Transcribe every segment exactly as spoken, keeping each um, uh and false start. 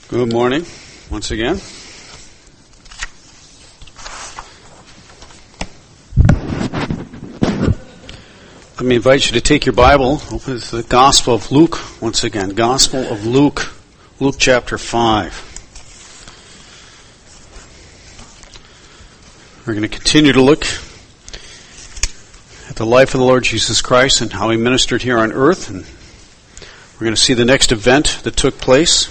Good morning, once again. Let me invite you to take your Bible, open to the Gospel of Luke, once again. Gospel of Luke, Luke chapter five. We're going to continue to look at the life of the Lord Jesus Christ and how He ministered here on earth. And we're going to see the next event that took place.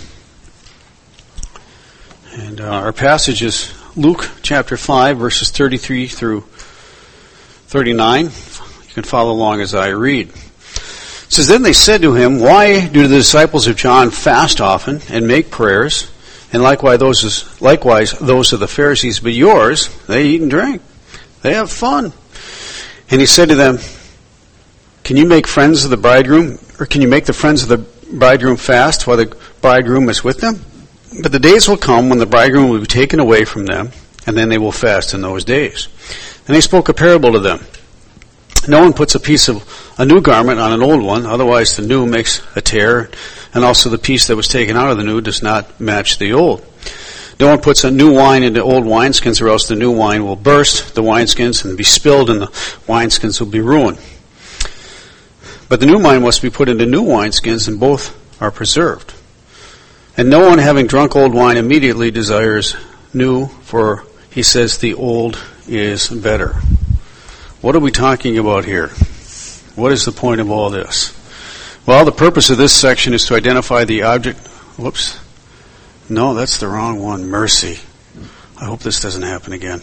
And uh, our passage is Luke chapter five, verses thirty-three through thirty-nine. You can follow along as I read. It says, "Then they said to him, 'Why do the disciples of John fast often and make prayers, and likewise those, likewise those of the Pharisees, but yours, they eat and drink. They have fun.' And he said to them, 'Can you make friends of the bridegroom, or can you make the friends of the bridegroom fast while the bridegroom is with them? But the days will come when the bridegroom will be taken away from them, and then they will fast in those days.' And he spoke a parable to them. 'No one puts a piece of a new garment on an old one, otherwise the new makes a tear, and also the piece that was taken out of the new does not match the old. No one puts a new wine into old wineskins, or else the new wine will burst the wineskins and be spilled, and the wineskins will be ruined. But the new wine must be put into new wineskins, and both are preserved. And no one, having drunk old wine, immediately desires new, for he says the old is better.'" What are we talking about here? What is the point of all this? Well, the purpose of this section is to identify the object. Whoops. No, that's the wrong one. Mercy. I hope this doesn't happen again.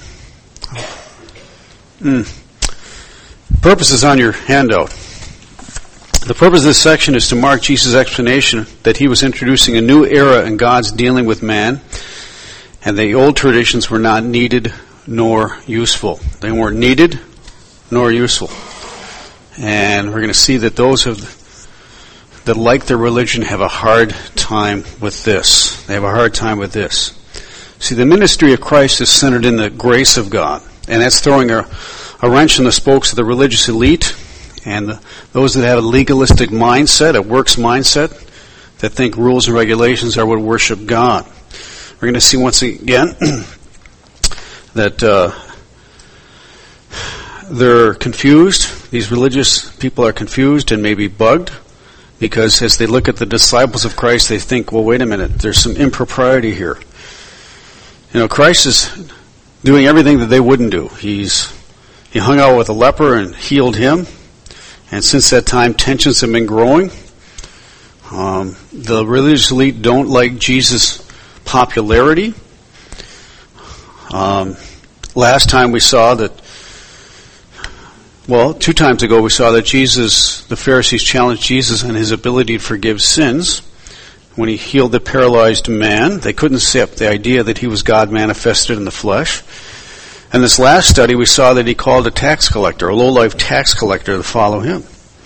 Mm. Purpose is on your handout. The purpose of this section is to mark Jesus' explanation that he was introducing a new era in God's dealing with man, and the old traditions were not needed nor useful. They weren't needed nor useful. And we're going to see that those of, that like their religion have a hard time with this. They have a hard time with this. See, the ministry of Christ is centered in the grace of God, and that's throwing a, a wrench in the spokes of the religious elite and the, those that have a legalistic mindset, a works mindset, that think rules and regulations are what worship God. We're going to see once again that uh, they're confused. These religious people are confused and maybe bugged, because as they look at the disciples of Christ, they think, well, wait a minute, there's some impropriety here. You know, Christ is doing everything that they wouldn't do. He's he hung out with a leper and healed him. And since that time, tensions have been growing. Um, the religious elite don't like Jesus' popularity. Um, last time we saw that, well, two times ago we saw that Jesus, the Pharisees challenged Jesus on his ability to forgive sins. When he healed the paralyzed man, they couldn't accept the idea that he was God manifested in the flesh. And this last study, we saw that he called a tax collector, a low-life tax collector, to follow him.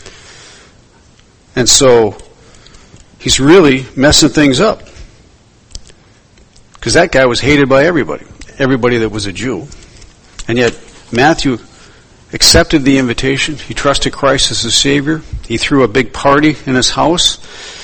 And so, he's really messing things up. Because that guy was hated by everybody. Everybody that was a Jew. And yet, Matthew accepted the invitation. He trusted Christ as his Savior. He threw a big party in his house.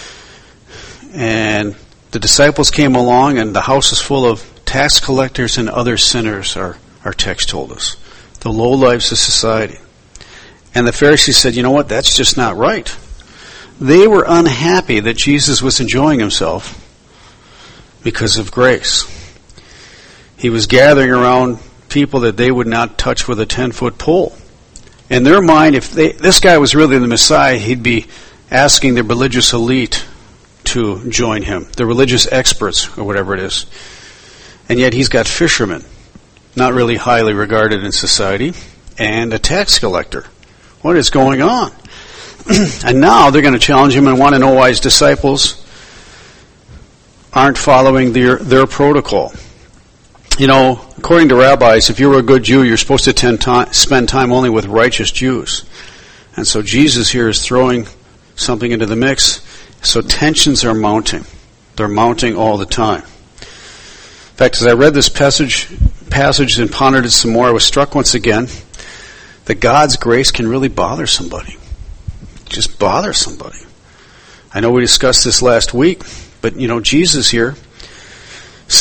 And the disciples came along, and the house is full of tax collectors and other sinners, our, our text told us. The low lives of society. And the Pharisees said, you know what, that's just not right. They were unhappy that Jesus was enjoying himself because of grace. He was gathering around people that they would not touch with a ten-foot pole. In their mind, if they, this guy was really the Messiah, he'd be asking the religious elite to join him, the religious experts, or whatever it is. And yet he's got fishermen, not really highly regarded in society, and a tax collector. What is going on? And now they're going to challenge him and want to know why his disciples aren't following their, their protocol. You know, according to rabbis, if you were a good Jew, you're supposed to tend time, spend time only with righteous Jews. And so Jesus here is throwing something into the mix. So tensions are mounting. They're mounting all the time. In fact, as I read this passage, passage and pondered it some more, I was struck once again that God's grace can really bother somebody. Just bother somebody. I know we discussed this last week, but you know, Jesus here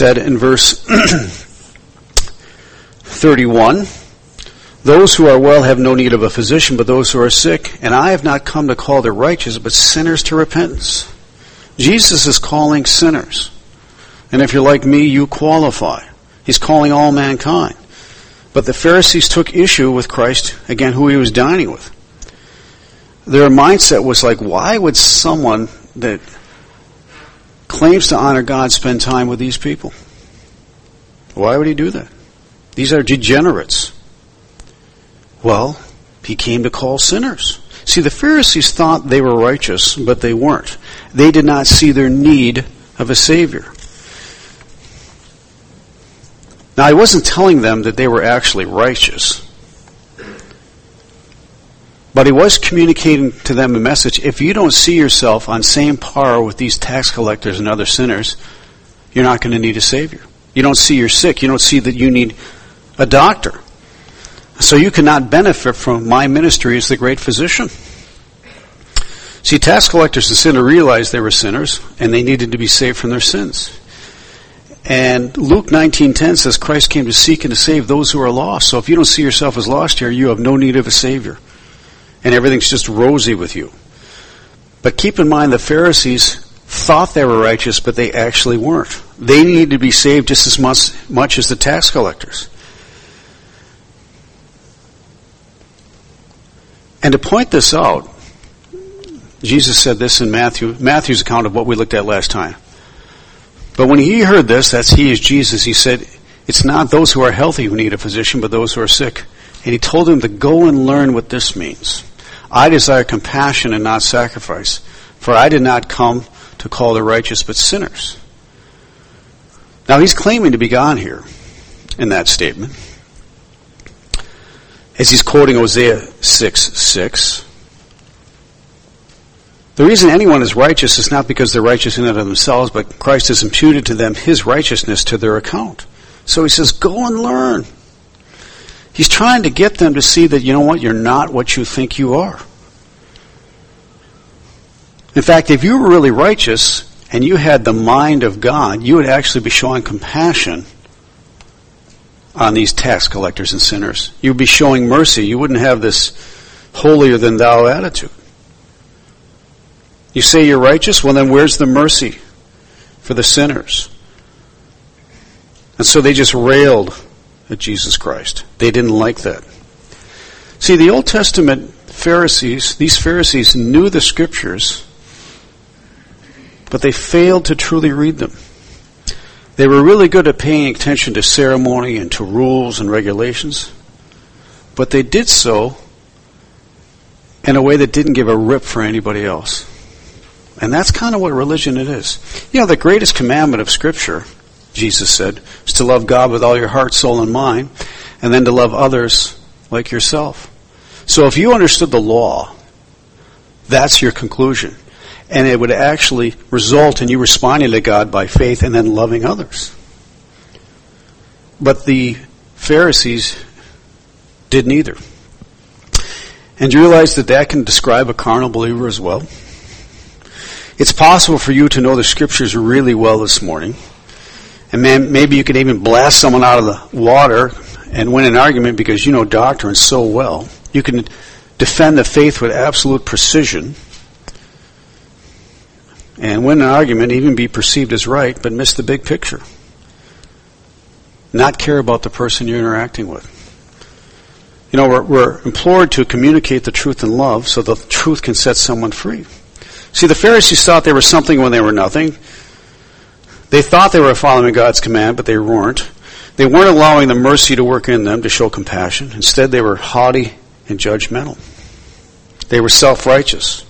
said in verse thirty-one, those who are well have no need of a physician, but those who are sick. And I have not come to call the righteous, but sinners to repentance. Jesus is calling sinners. And if you're like me, you qualify. He's calling all mankind. But the Pharisees took issue with Christ, again, who he was dining with. Their mindset was like, why would someone that claims to honor God spend time with these people? Why would he do that? These are degenerates. Well, he came to call sinners. See, the Pharisees thought they were righteous, but they weren't. They did not see their need of a Savior. Now, he wasn't telling them that they were actually righteous. But he was communicating to them a message. If you don't see yourself on same par with these tax collectors and other sinners, you're not going to need a Savior. You don't see you're sick. You don't see that you need a doctor. So you cannot benefit from my ministry as the great physician. See, tax collectors and sinners realized they were sinners, and they needed to be saved from their sins. And Luke nineteen ten says Christ came to seek and to save those who are lost. So if you don't see yourself as lost here, you have no need of a Savior. And everything's just rosy with you. But keep in mind, the Pharisees thought they were righteous, but they actually weren't. They needed to be saved just as much, much as the tax collectors. And to point this out, Jesus said this in Matthew, Matthew's account of what we looked at last time. But when he heard this, that's he is Jesus, he said, it's not those who are healthy who need a physician, but those who are sick. And he told them to go and learn what this means. I desire compassion and not sacrifice, for I did not come to call the righteous, but sinners. Now he's claiming to be God here in that statement, as he's quoting Hosea six six. The reason anyone is righteous is not because they're righteous in and of themselves, but Christ has imputed to them his righteousness to their account. So he says, go and learn. He's trying to get them to see that, you know what, you're not what you think you are. In fact, if you were really righteous and you had the mind of God, you would actually be showing compassion on these tax collectors and sinners. You'd be showing mercy. You wouldn't have this holier than thou attitude. You say you're righteous? Well, then where's the mercy for the sinners? And so they just railed at Jesus Christ. They didn't like that. See, the Old Testament Pharisees, these Pharisees knew the Scriptures, but they failed to truly read them. They were really good at paying attention to ceremony and to rules and regulations, but they did so in a way that didn't give a rip for anybody else. And that's kind of what religion it is. You know, the greatest commandment of Scripture, Jesus said, is to love God with all your heart, soul, and mind, and then to love others like yourself. So if you understood the law, that's your conclusion. And it would actually result in you responding to God by faith and then loving others. But the Pharisees did neither. And you realize that that can describe a carnal believer as well? It's possible for you to know the Scriptures really well this morning. And man, maybe you could even blast someone out of the water and win an argument because you know doctrine so well. You can defend the faith with absolute precision and win an argument, even be perceived as right, but miss the big picture. Not care about the person you're interacting with. You know, we're, we're implored to communicate the truth in love so the truth can set someone free. See, the Pharisees thought they were something when they were nothing. They thought they were following God's command, but they weren't. They weren't allowing the mercy to work in them to show compassion. Instead, they were haughty and judgmental. They were self-righteous.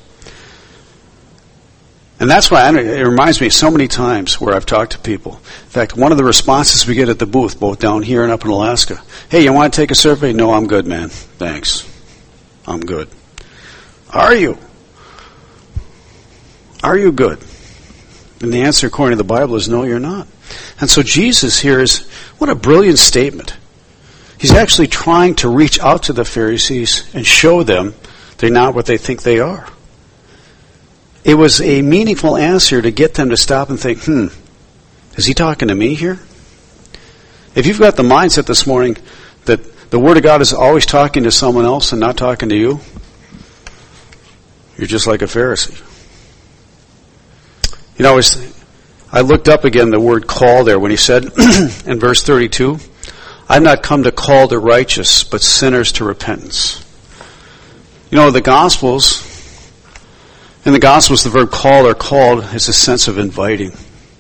And that's why it reminds me so many times where I've talked to people. In fact, one of the responses we get at the booth, both down here and up in Alaska, hey, you want to take a survey? No, I'm good, man. Thanks. I'm good. Are you? Are you good? And the answer, according to the Bible, is no, you're not. And so Jesus here is, what a brilliant statement. He's actually trying to reach out to the Pharisees and show them they're not what they think they are. It was a meaningful answer to get them to stop and think, hmm, Is he talking to me here? If you've got the mindset this morning that the Word of God is always talking to someone else and not talking to you, you're just like a Pharisee. You know, I, was, I looked up again the word call there when he said in verse thirty-two, I've not come to call the righteous, but sinners to repentance. You know, the Gospels, in the Gospels, the verb call or called is a sense of inviting.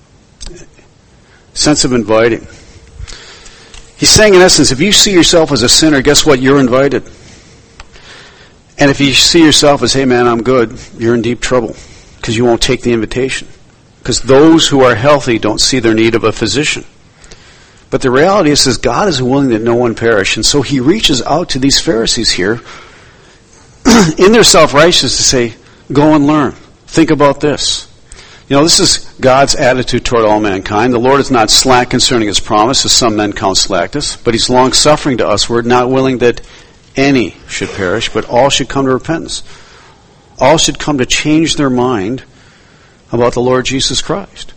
Sense of inviting. He's saying, in essence, if you see yourself as a sinner, guess what? You're invited. And if you see yourself as, hey man, I'm good, you're in deep trouble because you won't take the invitation. Because those who are healthy don't see their need of a physician. But the reality is, is God is willing that no one perish. And so he reaches out to these Pharisees here in their self-righteousness to say, go and learn. Think about this. You know, this is God's attitude toward all mankind. The Lord is not slack concerning his promise, as some men count slackness, but he's long-suffering to usward, not willing that any should perish, but all should come to repentance. All should come to change their mind about the Lord Jesus Christ.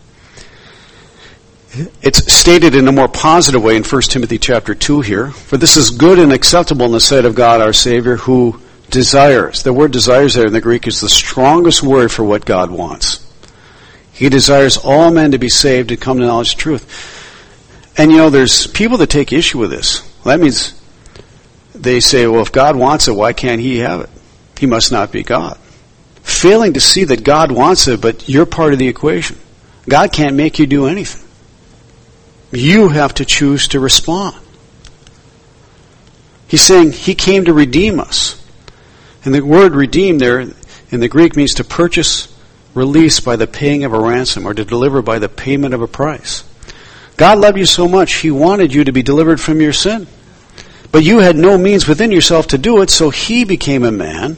It's stated in a more positive way in First Timothy chapter two here, for this is good and acceptable in the sight of God our Savior, who desires. The word desires there in the Greek is the strongest word for what God wants. He desires all men to be saved and come to knowledge of truth. And you know, there's people that take issue with this. Well, that means they say, well, if God wants it, why can't he have it? He must not be God. Failing to see that God wants it, but you're part of the equation. God can't make you do anything. You have to choose to respond. He's saying he came to redeem us. And the word redeem there in the Greek means to purchase, release by the paying of a ransom, or to deliver by the payment of a price. God loved you so much, he wanted you to be delivered from your sin. But you had no means within yourself to do it, so he became a man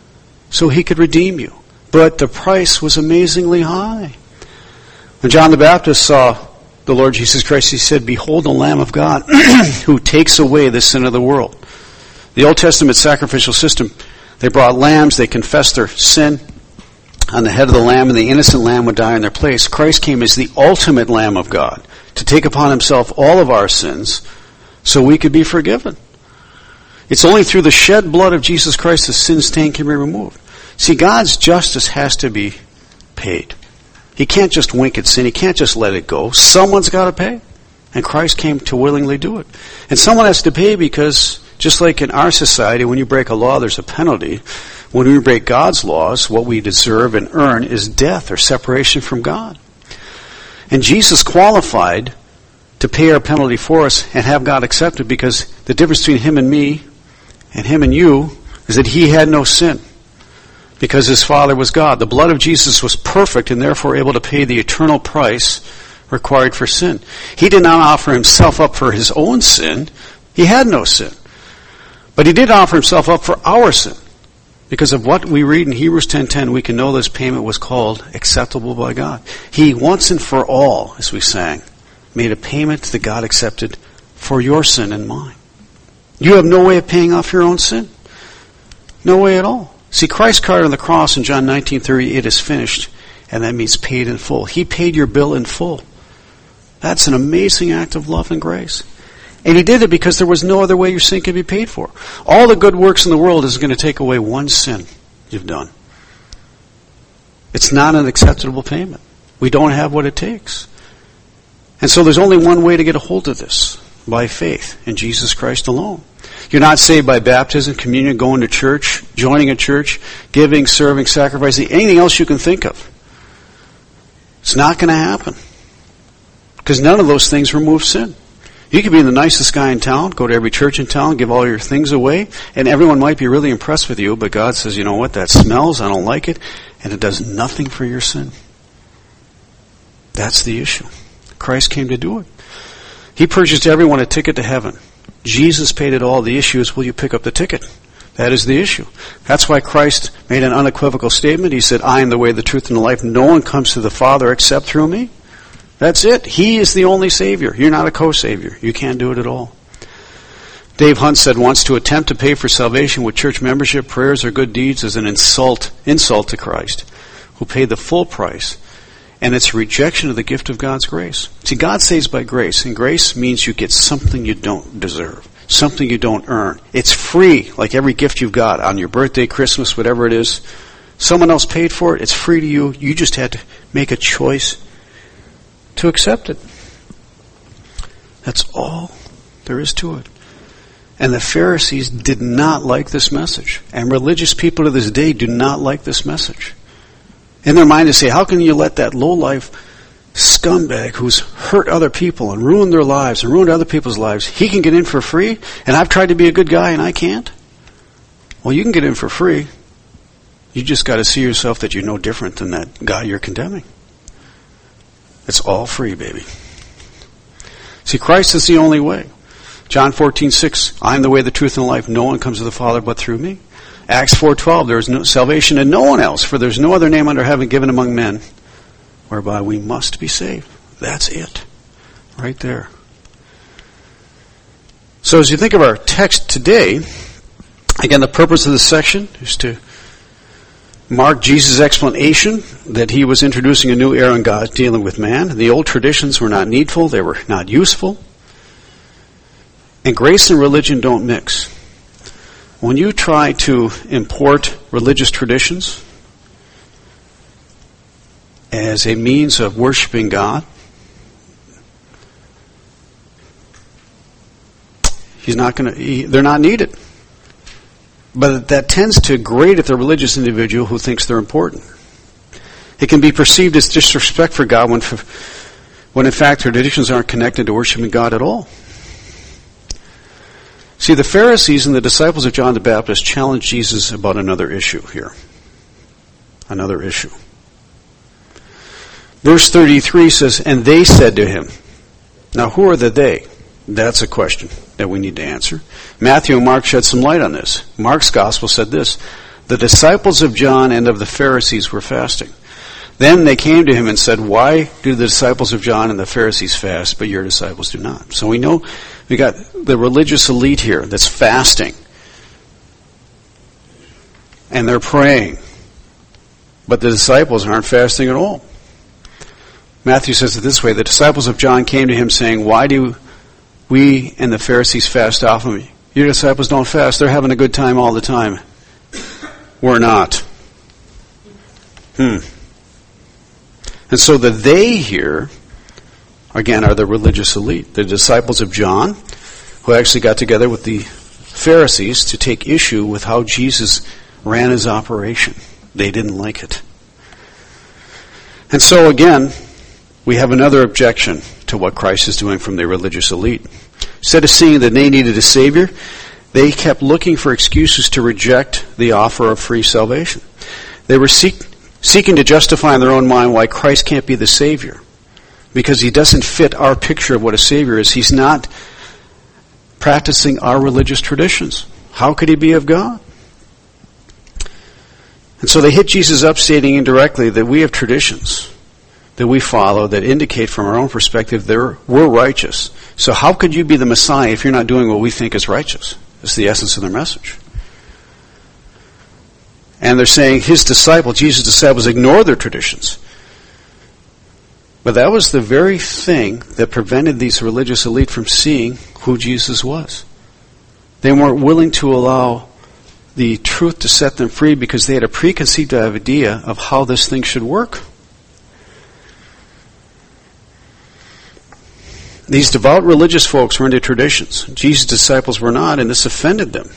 so he could redeem you. But the price was amazingly high. When John the Baptist saw the Lord Jesus Christ, he said, behold the Lamb of God who takes away the sin of the world. The Old Testament sacrificial system, they brought lambs, they confessed their sin on the head of the lamb, and the innocent lamb would die in their place. Christ came as the ultimate Lamb of God to take upon himself all of our sins so we could be forgiven. It's only through the shed blood of Jesus Christ the sin stain can be removed. See, God's justice has to be paid. He can't just wink at sin. He can't just let it go. Someone's got to pay. And Christ came to willingly do it. And someone has to pay because, just like in our society, when you break a law, there's a penalty. When we break God's laws, what we deserve and earn is death or separation from God. And Jesus qualified to pay our penalty for us and have God accept it, because the difference between him and me and him and you is that he had no sin because his Father was God. The blood of Jesus was perfect and therefore able to pay the eternal price required for sin. He did not offer himself up for his own sin. He had no sin. But he did offer himself up for our sin. Because of what we read in Hebrews ten ten, we can know this payment was called acceptable by God. He once and for all, as we sang, made a payment that God accepted for your sin and mine. You have no way of paying off your own sin. No way at all. See, Christ cried on the cross in John nineteen thirty, it is finished, and that means paid in full. He paid your bill in full. That's an amazing act of love and grace. And he did it because there was no other way your sin could be paid for. All the good works in the world is going to take away one sin you've done. It's not an acceptable payment. We don't have what it takes. And so there's only one way to get a hold of this, by faith in Jesus Christ alone. You're not saved by baptism, communion, going to church, joining a church, giving, serving, sacrificing, anything else you can think of. It's not going to happen. Because none of those things remove sin. You could be the nicest guy in town, go to every church in town, give all your things away, and everyone might be really impressed with you, but God says, you know what, that smells, I don't like it, and it does nothing for your sin. That's the issue. Christ came to do it. He purchased everyone a ticket to heaven. Jesus paid it all. The issue is, will you pick up the ticket? That is the issue. That's why Christ made an unequivocal statement. He said, I am the way, the truth, and the life. No one comes to the Father except through me. That's it. He is the only Savior. You're not a co-Savior. You can't do it at all. Dave Hunt said once, to attempt to pay for salvation with church membership, prayers, or good deeds is an insult, insult to Christ, who paid the full price And it's a rejection of the gift of God's grace. See, God saves by grace, and grace means you get something you don't deserve, something you don't earn. It's free, like every gift you've got on your birthday, Christmas, whatever it is. Someone else paid for it. It's free to you. You just had to make a choice to accept it. That's all there is to it. And the Pharisees did not like this message. And religious people to this day do not like this message. In their mind they say, how can you let that low-life scumbag who's hurt other people and ruined their lives and ruined other people's lives, he can get in for free, and I've tried to be a good guy and I can't? Well, you can get in for free. You just got to see yourself that you're no different than that guy you're condemning. It's all free, baby. See, Christ is the only way. John fourteen six, I am the way, the truth, and the life. No one comes to the Father but through me. Acts four twelve, there is no salvation in no one else, for there is no other name under heaven given among men whereby we must be saved. That's it. Right there. So as you think of our text today, again, the purpose of this section is to mark Jesus' explanation that he was introducing a new era in God dealing with man. The old traditions were not needful. They were not useful. And grace and religion don't mix. When you try to import religious traditions as a means of worshiping God, he's not going to. He, they're not needed. But that tends to grate at the religious individual who thinks they're important. It can be perceived as disrespect for God when, when in fact traditions aren't connected to worshiping God at all. See, the Pharisees and the disciples of John the Baptist challenged Jesus about another issue here. Another issue. Verse thirty-three says, and they said to him. Now, who are the they? That's a question that we need to answer. Matthew and Mark shed some light on this. Mark's gospel said this, the disciples of John and of the Pharisees were fasting. Then they came to him and said, why do the disciples of John and the Pharisees fast, but your disciples do not? So we know we got the religious elite here that's fasting. And they're praying. But the disciples aren't fasting at all. Matthew says it this way, the disciples of John came to him saying, why do we and the Pharisees fast often? Your disciples don't fast. They're having a good time all the time. We're not. Hmm. And so the they here, again, are the religious elite. The disciples of John, who actually got together with the Pharisees to take issue with how Jesus ran his operation. They didn't like it. And so again, we have another objection to what Christ is doing from the religious elite. Instead of seeing that they needed a Savior, they kept looking for excuses to reject the offer of free salvation. They were seek, seeking to justify in their own mind why Christ can't be the Savior. Because he doesn't fit our picture of what a Savior is. He's not practicing our religious traditions. How could he be of God? And so they hit Jesus up stating indirectly that we have traditions that we follow that indicate from our own perspective that we're righteous. So how could you be the Messiah if you're not doing what we think is righteous? That's the essence of their message. And they're saying his disciples, Jesus' disciples, ignore their traditions. But that was the very thing that prevented these religious elite from seeing who Jesus was. They weren't willing to allow the truth to set them free because they had a preconceived idea of how this thing should work. These devout religious folks were into traditions. Jesus' disciples were not, and this offended them.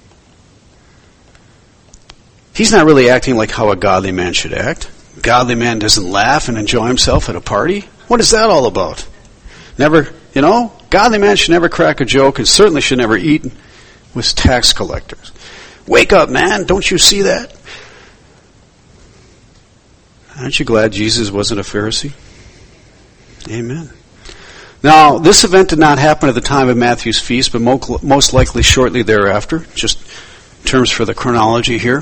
He's not really acting like how a godly man should act. A godly man doesn't laugh and enjoy himself at a party. What is that all about? Never, you know, godly man should never crack a joke and certainly should never eat with tax collectors. Wake up, man. Don't you see that? Aren't you glad Jesus wasn't a Pharisee? Amen. Now, this event did not happen at the time of Matthew's feast, but most likely shortly thereafter, just in terms for the chronology here.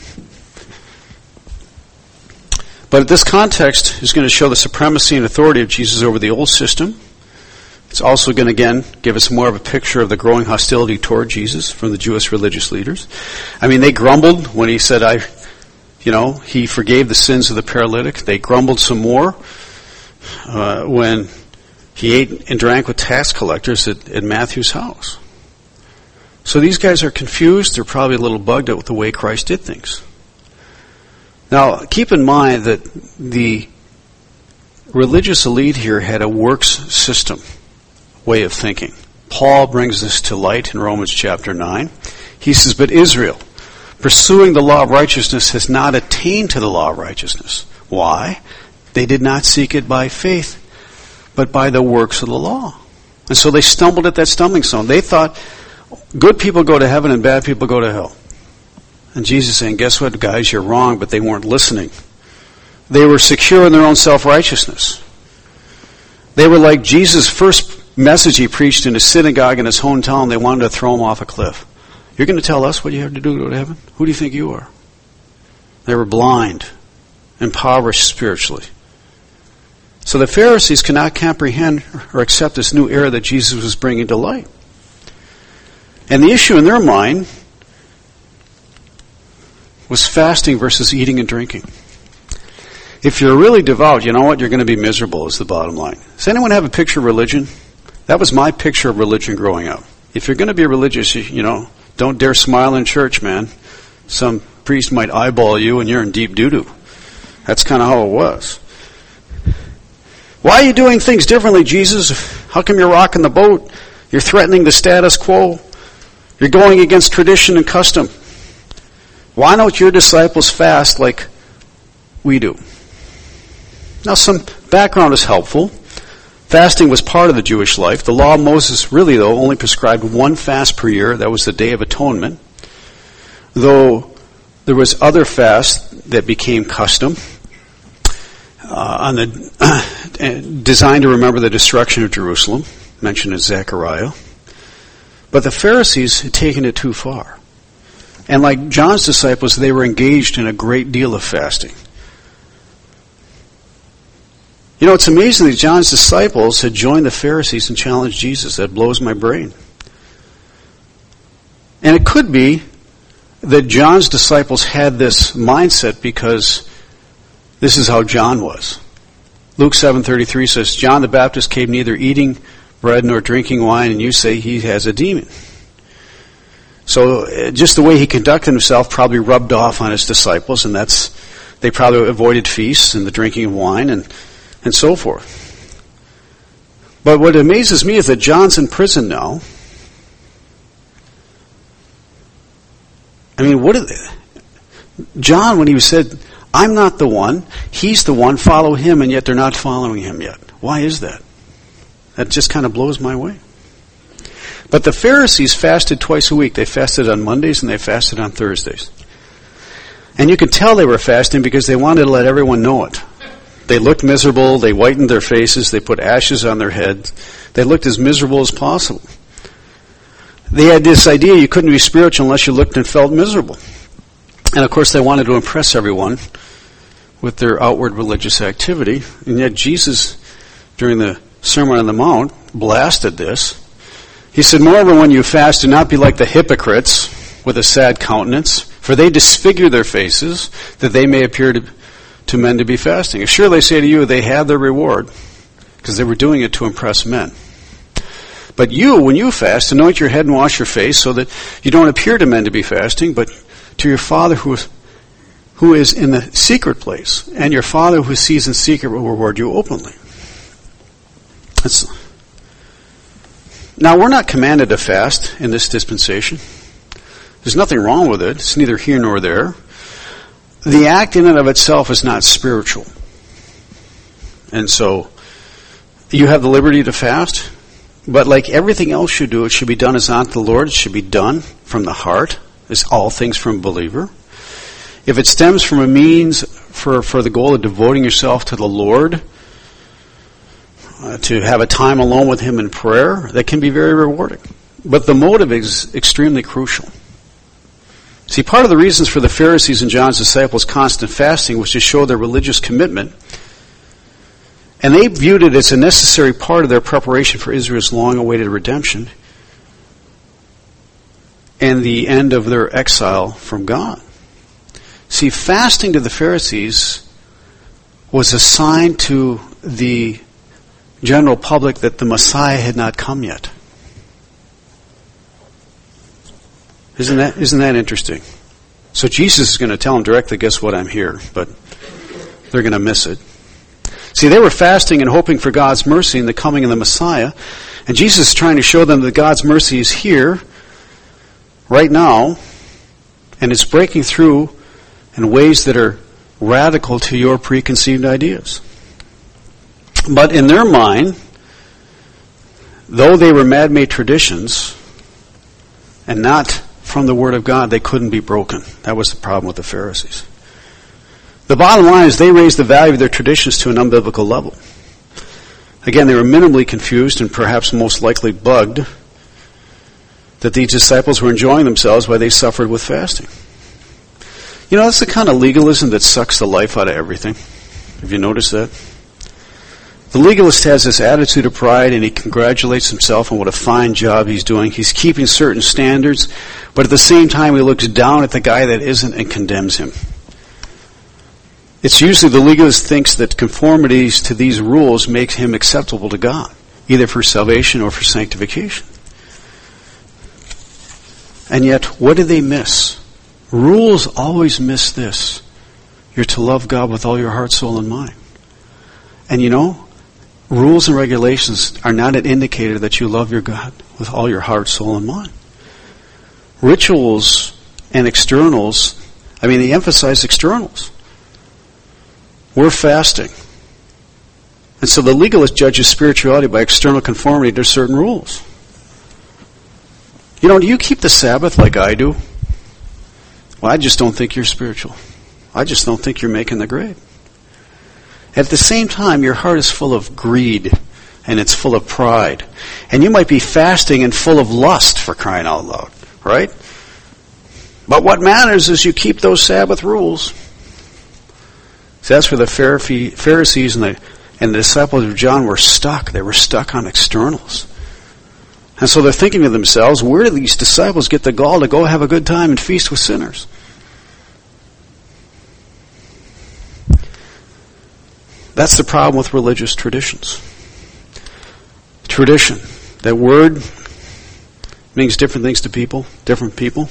But this context is going to show the supremacy and authority of Jesus over the old system. It's also going to, again, give us more of a picture of the growing hostility toward Jesus from the Jewish religious leaders. I mean, they grumbled when he said, I You know, he forgave the sins of the paralytic. They grumbled some more uh, when he ate and drank with tax collectors at, at Matthew's house. So these guys are confused. They're probably a little bugged out with the way Christ did things. Now, keep in mind that the religious elite here had a works system way of thinking. Paul brings this to light in Romans chapter nine. He says, but Israel, pursuing the law of righteousness, has not attained to the law of righteousness. Why? They did not seek it by faith, but by the works of the law. And so they stumbled at that stumbling stone. They thought good people go to heaven and bad people go to hell. And Jesus is saying, guess what, guys, you're wrong, but they weren't listening. They were secure in their own self-righteousness. They were like Jesus' first message he preached in a synagogue in his hometown. They wanted to throw him off a cliff. You're going to tell us what you have to do to go to heaven? Who do you think you are? They were blind, impoverished spiritually. So the Pharisees cannot comprehend or accept this new era that Jesus was bringing to light. And the issue in their mind was fasting versus eating and drinking. If you're really devout, you know what? You're going to be miserable is the bottom line. Does anyone have a picture of religion? That was my picture of religion growing up. If you're going to be religious, you, you know, don't dare smile in church, man. Some priest might eyeball you and you're in deep doo-doo. That's kind of how it was. Why are you doing things differently, Jesus? How come you're rocking the boat? You're threatening the status quo. You're going against tradition and custom. Why don't your disciples fast like we do? Now, some background is helpful. Fasting was part of the Jewish life. The law of Moses really, though, only prescribed one fast per year. That was the Day of Atonement. Though there was other fasts that became custom uh, on the uh, designed to remember the destruction of Jerusalem, mentioned in Zechariah. But the Pharisees had taken it too far. And like John's disciples, they were engaged in a great deal of fasting. You know, it's amazing that John's disciples had joined the Pharisees and challenged Jesus. That blows my brain. And it could be that John's disciples had this mindset because this is how John was. Luke seven thirty-three says, John the Baptist came neither eating bread nor drinking wine, and you say he has a demon. So uh, just the way he conducted himself probably rubbed off on his disciples, and that's they probably avoided feasts and the drinking of wine and and so forth. But what amazes me is that John's in prison now. I mean, what? Is, John, when he said, I'm not the one, he's the one, follow him, and yet they're not following him yet. Why is that? That just kind of blows my way. But the Pharisees fasted twice a week. They fasted on Mondays and they fasted on Thursdays. And you can tell they were fasting because they wanted to let everyone know it. They looked miserable. They whitened their faces. They put ashes on their heads. They looked as miserable as possible. They had this idea you couldn't be spiritual unless you looked and felt miserable. And of course they wanted to impress everyone with their outward religious activity. And yet Jesus, during the Sermon on the Mount, blasted this. He said, moreover, when you fast, do not be like the hypocrites with a sad countenance, for they disfigure their faces, that they may appear to to men to be fasting. Surely I say to you, they have their reward, because they were doing it to impress men. But you, when you fast, anoint your head and wash your face, so that you don't appear to men to be fasting, but to your Father who is, who is in the secret place. And your Father who sees in secret will reward you openly. That's, now, we're not commanded to fast in this dispensation. There's nothing wrong with it. It's neither here nor there. The act in and of itself is not spiritual. And so, you have the liberty to fast, but like everything else you do, it should be done as unto the Lord. It should be done from the heart, as all things from a believer. If it stems from a means for, for the goal of devoting yourself to the Lord, uh, to have a time alone with Him in prayer, that can be very rewarding. But the motive is extremely crucial. See, part of the reasons for the Pharisees and John's disciples' constant fasting was to show their religious commitment. And they viewed it as a necessary part of their preparation for Israel's long-awaited redemption and the end of their exile from God. See, fasting to the Pharisees was a sign to the general public that the Messiah had not come yet. Isn't that, isn't that interesting? So Jesus is going to tell them directly, guess what, I'm here. But they're going to miss it. See, they were fasting and hoping for God's mercy in the coming of the Messiah. And Jesus is trying to show them that God's mercy is here, right now, and it's breaking through in ways that are radical to your preconceived ideas. But in their mind, though they were man-made traditions, and not from the Word of God, they couldn't be broken. That was the problem with the Pharisees. The bottom line is they raised the value of their traditions to an unbiblical level. Again, they were minimally confused and perhaps most likely bugged that these disciples were enjoying themselves while they suffered with fasting. You know, that's the kind of legalism that sucks the life out of everything. Have you noticed that? The legalist has this attitude of pride, and he congratulates himself on what a fine job he's doing. He's keeping certain standards, but at the same time he looks down at the guy that isn't and condemns him. It's usually the legalist thinks that conformities to these rules make him acceptable to God, either for salvation or for sanctification. And yet, what do they miss? Rules always miss this. You're to love God with all your heart, soul, and mind. And you know, rules and regulations are not an indicator that you love your God with all your heart, soul, and mind. Rituals and externals, I mean, they emphasize externals. We're fasting. And so the legalist judges spirituality by external conformity to certain rules. You know, do you keep the Sabbath like I do? Well, I just don't think you're spiritual. I just don't think you're making the grade. At the same time, your heart is full of greed and it's full of pride. And you might be fasting and full of lust, for crying out loud, right? But what matters is you keep those Sabbath rules. So that's where the Pharisees and the, and the disciples of John were stuck. They were stuck on externals. And so they're thinking to themselves, where do these disciples get the gall to go have a good time and feast with sinners? That's the problem with religious traditions. Tradition. That word means different things to people, different people.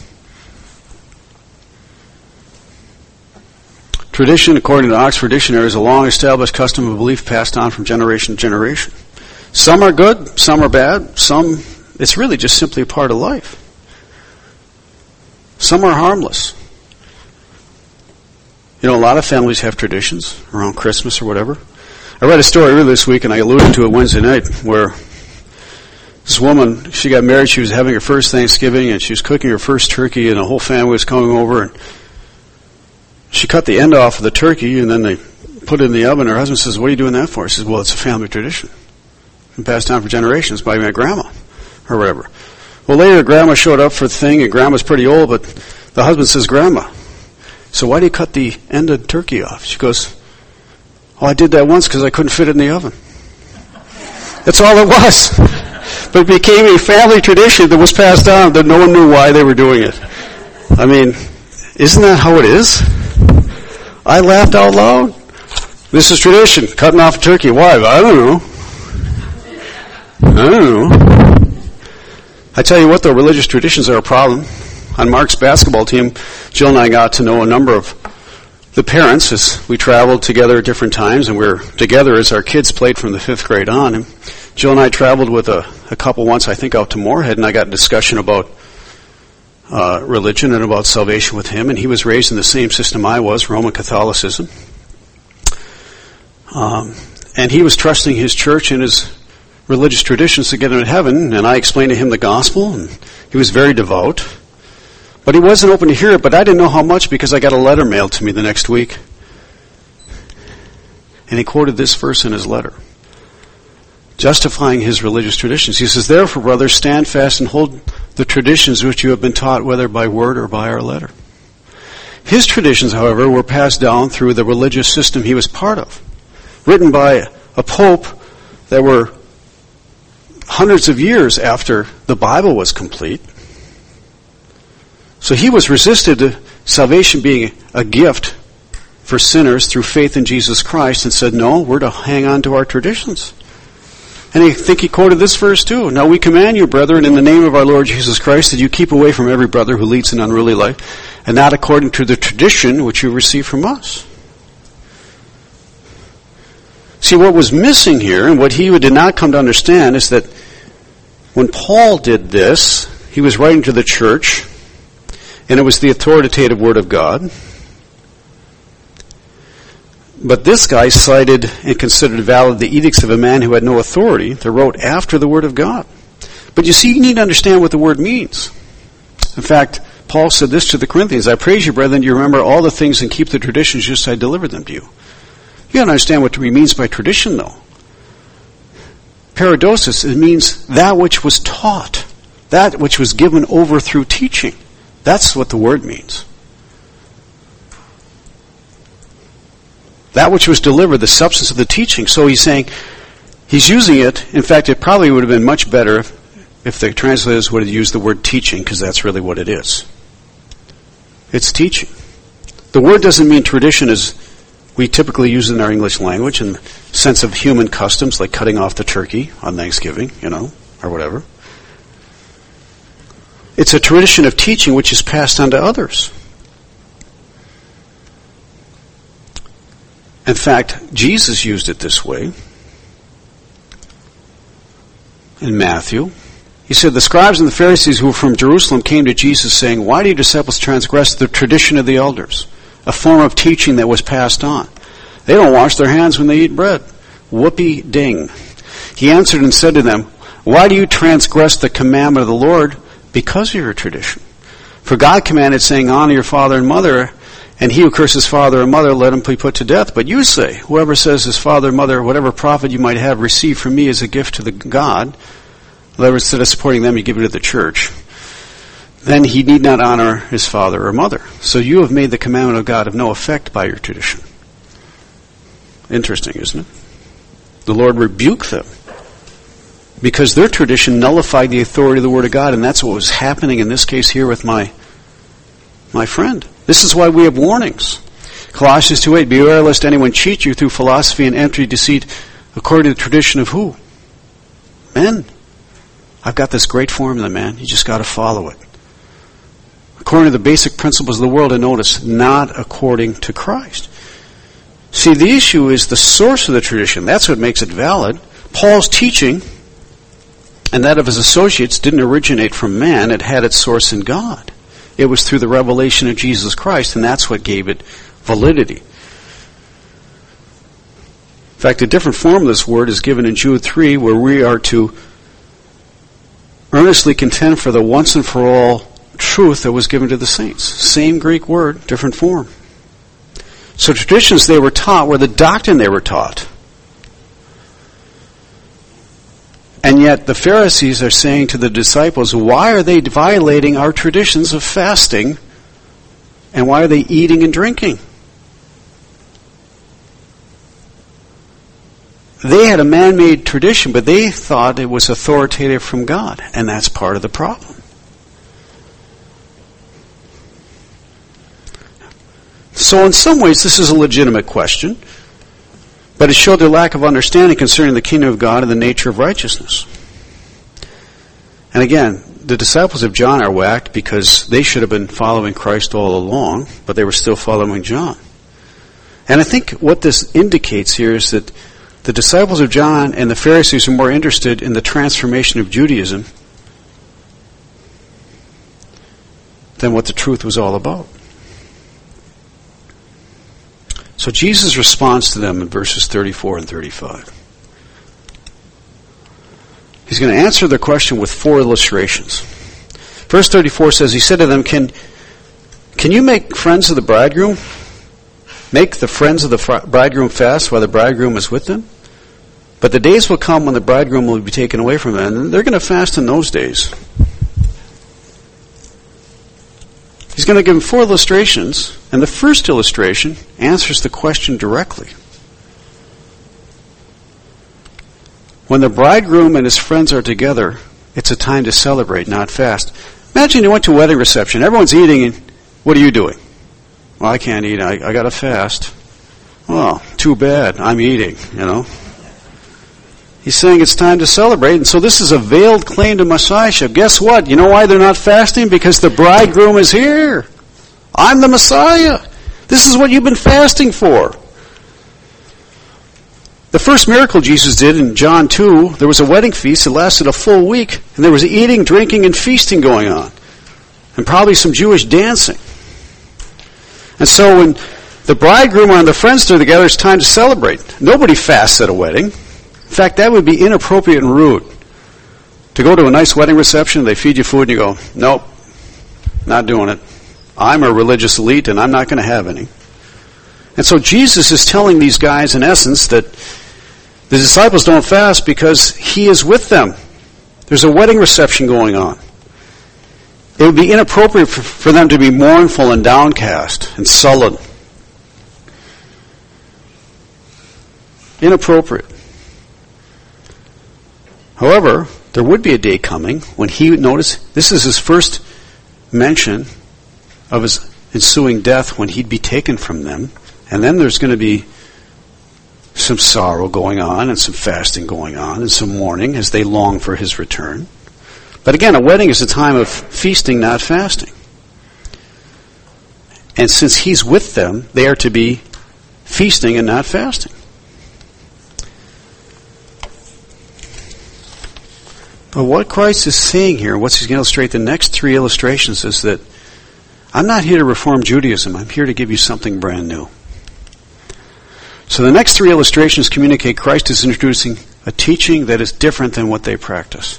Tradition, according to the Oxford Dictionary, is a long-established custom of belief passed on from generation to generation. Some are good, some are bad, some, it's really just simply a part of life. Some are harmless. You know, a lot of families have traditions around Christmas or whatever. I read a story earlier this week, and I alluded to it Wednesday night, where this woman, she got married, she was having her first Thanksgiving, and she was cooking her first turkey, and the whole family was coming over, and she cut the end off of the turkey, and then they put it in the oven. Her husband says, what are you doing that for? She says, well, it's a family tradition. It's been passed down for generations by my grandma, or whatever. Well, later, grandma showed up for the thing, and grandma's pretty old, but the husband says, Grandma, so why do you cut the end of the turkey off? She goes, oh, I did that once because I couldn't fit it in the oven. That's all it was. But it became a family tradition that was passed down that no one knew why they were doing it. I mean, isn't that how it is? I laughed out loud. This is tradition, cutting off a turkey. Why? I don't know. I don't know. I tell you what, though, religious traditions are a problem. On Mark's basketball team, Jill and I got to know a number of the parents as we traveled together at different times, and we were together as our kids played from the fifth grade on. And Jill and I traveled with a, a couple once, I think, out to Moorhead, and I got a discussion about uh, religion and about salvation with him. And he was raised in the same system I was, Roman Catholicism. Um, and he was trusting his church and his religious traditions to get him to heaven, and I explained to him the gospel, and he was very devout. But he wasn't open to hear it, but I didn't know how much because I got a letter mailed to me the next week. And he quoted this verse in his letter, justifying his religious traditions. He says, therefore, brothers, stand fast and hold the traditions which you have been taught, whether by word or by our letter. His traditions, however, were passed down through the religious system he was part of, written by a pope that were hundreds of years after the Bible was complete. So he was resisted to salvation being a gift for sinners through faith in Jesus Christ, and said, no, we're to hang on to our traditions. And I think he quoted this verse too. Now we command you, brethren, in the name of our Lord Jesus Christ, that you keep away from every brother who leads an unruly life, and not according to the tradition which you received from us. See, what was missing here, and what he did not come to understand, is that when Paul did this, he was writing to the church, and it was the authoritative Word of God. But this guy cited and considered valid the edicts of a man who had no authority that wrote after the Word of God. But you see, you need to understand what the Word means. In fact, Paul said this to the Corinthians, I praise you, brethren, you remember all the things and keep the traditions just as I delivered them to you. You got to understand what he means by tradition, though. Paradosis, it means that which was taught, that which was given over through teaching. That's what the word means. That which was delivered, the substance of the teaching. So he's saying, he's using it. In fact, it probably would have been much better if, if the translators would have used the word teaching, because that's really what it is. It's teaching. The word doesn't mean tradition as we typically use it in our English language in the sense of human customs, like cutting off the turkey on Thanksgiving, you know, or whatever. It's a tradition of teaching which is passed on to others. In fact, Jesus used it this way. In Matthew, he said, the scribes and the Pharisees who were from Jerusalem came to Jesus saying, why do your disciples transgress the tradition of the elders? A form of teaching that was passed on. They don't wash their hands when they eat bread. Whoopee ding. He answered and said to them, why do you transgress the commandment of the Lord? Because of your tradition. For God commanded, saying, honor your father and mother, and he who curses father and mother, let him be put to death. But you say, whoever says his father and mother, whatever profit you might have received from me as a gift to the God, whether instead of supporting them, you give it to the church, then he need not honor his father or mother. So you have made the commandment of God of no effect by your tradition. Interesting, isn't it? The Lord rebuked them because their tradition nullified the authority of the Word of God, and that's what was happening in this case here with my my friend. This is why we have warnings. Colossians two eight, beware lest anyone cheat you through philosophy and empty deceit according to the tradition of who? Men. I've got this great formula, man. You just got to follow it. According to the basic principles of the world, and notice, not according to Christ. See, the issue is the source of the tradition. That's what makes it valid. Paul's teaching and that of his associates didn't originate from man. It had its source in God. It was through the revelation of Jesus Christ, and that's what gave it validity. In fact, a different form of this word is given in Jude three, where we are to earnestly contend for the once and for all truth that was given to the saints. Same Greek word, different form. So traditions they were taught were the doctrine they were taught. And yet the Pharisees are saying to the disciples, why are they violating our traditions of fasting? And why are they eating and drinking? They had a man-made tradition, but they thought it was authoritative from God. And that's part of the problem. So in some ways, this is a legitimate question, but it showed their lack of understanding concerning the kingdom of God and the nature of righteousness. And again, the disciples of John are whacked because they should have been following Christ all along, but they were still following John. And I think what this indicates here is that the disciples of John and the Pharisees are more interested in the transformation of Judaism than what the truth was all about. So Jesus responds to them in verses thirty-four and thirty-five. He's going to answer their question with four illustrations. Verse thirty-four says, he said to them, Can, can you make friends of the bridegroom? Make the friends of the fr- bridegroom fast while the bridegroom is with them? But the days will come when the bridegroom will be taken away from them, and they're going to fast in those days. He's going to give them four illustrations, and the first illustration answers the question directly. When the bridegroom and his friends are together, it's a time to celebrate, not fast. Imagine you went to a wedding reception. Everyone's eating, and what are you doing? Well, I can't eat. I, I got to fast. Well, too bad. I'm eating, you know. He's saying it's time to celebrate. And so this is a veiled claim to Messiahship. Guess what? You know why they're not fasting? Because the bridegroom is here. I'm the Messiah. This is what you've been fasting for. The first miracle Jesus did in John two, there was a wedding feast that lasted a full week, and there was eating, drinking, and feasting going on, and probably some Jewish dancing. And so when the bridegroom and the friends are together, it's time to celebrate. Nobody fasts at a wedding. In fact, that would be inappropriate and rude. To go to a nice wedding reception, they feed you food, and you go, nope, not doing it. I'm a religious elite, and I'm not going to have any. And so Jesus is telling these guys, in essence, that the disciples don't fast because he is with them. There's a wedding reception going on. It would be inappropriate for, for them to be mournful and downcast and sullen. Inappropriate. However, there would be a day coming when he, notice, this is his first mention of his ensuing death, when he'd be taken from them. And then there's going to be some sorrow going on and some fasting going on and some mourning as they long for his return. But again, a wedding is a time of feasting, not fasting. And since he's with them, they are to be feasting and not fasting. But what Christ is saying here, what he's going to illustrate the next three illustrations, is that I'm not here to reform Judaism. I'm here to give you something brand new. So the next three illustrations communicate Christ is introducing a teaching that is different than what they practice.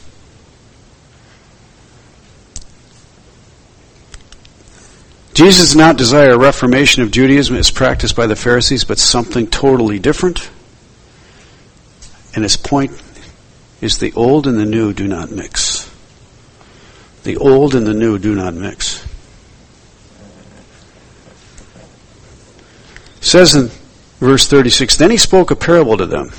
Jesus does not desire a reformation of Judaism as practiced by the Pharisees, but something totally different. And his point is the old and the new do not mix. The old and the new do not mix. It says in verse thirty-six, then he spoke a parable to them.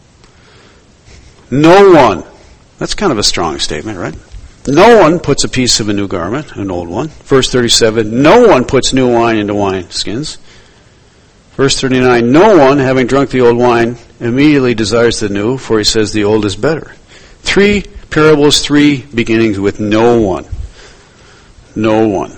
No one, that's kind of a strong statement, right? No one puts a piece of a new garment, an old one. Verse thirty-seven, no one puts new wine into wine skins. Verse thirty-nine, no one, having drunk the old wine, immediately desires the new, for he says the old is better. Three parables, three beginnings with no one. No one.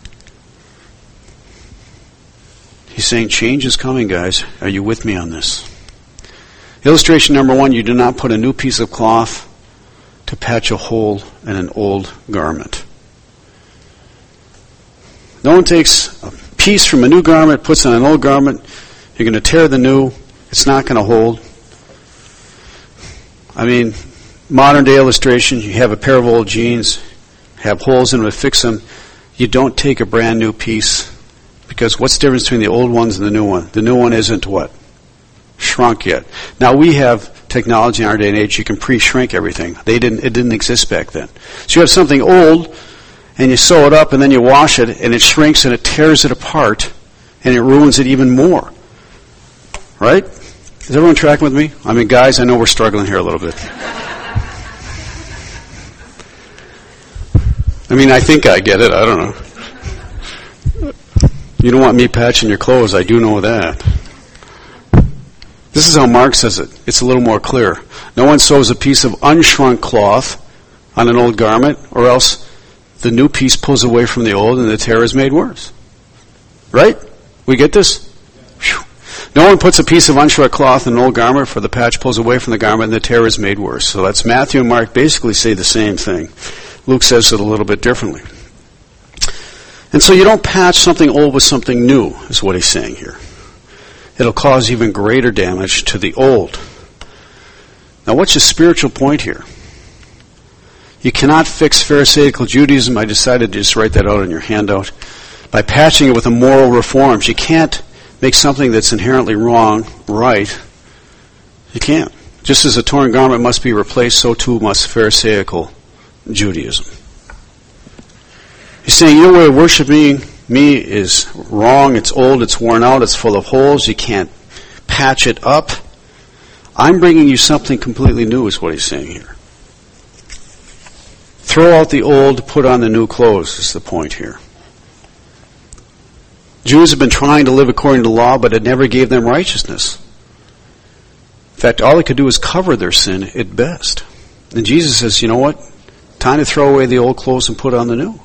He's saying change is coming, guys. Are you with me on this? Illustration number one, you do not put a new piece of cloth to patch a hole in an old garment. No one takes a piece from a new garment, puts on an old garment. You're going to tear the new. It's not going to hold. I mean, modern day illustration, you have a pair of old jeans, have holes in them to fix them. You don't take a brand new piece. Because what's the difference between the old ones and the new one? The new one isn't what? Shrunk yet. Now we have technology in our day and age, you can pre-shrink everything. They didn't, it didn't exist back then. So you have something old, and you sew it up, and then you wash it, and it shrinks, and it tears it apart, and it ruins it even more. Right? Is everyone tracking with me? I mean, guys, I know we're struggling here a little bit. I mean, I think I get it. I don't know. You don't want me patching your clothes. I do know that. This is how Mark says it. It's a little more clear. No one sews a piece of unshrunk cloth on an old garment, or else the new piece pulls away from the old and the tear is made worse. Right? We get this? Whew. No one puts a piece of unshrunk cloth in an old garment, for the patch pulls away from the garment and the tear is made worse. So that's Matthew and Mark basically say the same thing. Luke says it a little bit differently. And so you don't patch something old with something new, is what he's saying here. It'll cause even greater damage to the old. Now what's his spiritual point here? You cannot fix Pharisaical Judaism. I decided to just write that out on your handout. By patching it with a moral reforms. You can't make something that's inherently wrong right. You can't. Just as a torn garment must be replaced, so too must Pharisaical Judaism. He's saying, your way of worshiping me is wrong, it's old, it's worn out, it's full of holes, you can't patch it up. I'm bringing you something completely new, is what he's saying here. Throw out the old, put on the new clothes, is the point here. Jews have been trying to live according to law, but it never gave them righteousness. In fact, all it could do is cover their sin at best. And Jesus says, you know what? Time to throw away the old clothes and put on the new.